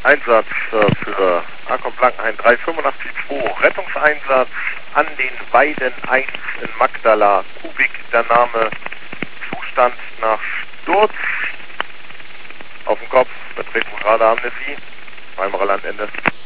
Einsatz für Arcom Blankenhain 3882, Rettungseinsatz an den Weiden 1 in Magdala, Kubik, der Name, Zustand nach Sturz, auf dem Kopf, Betreten Radaramnesie, Weimarer Landende.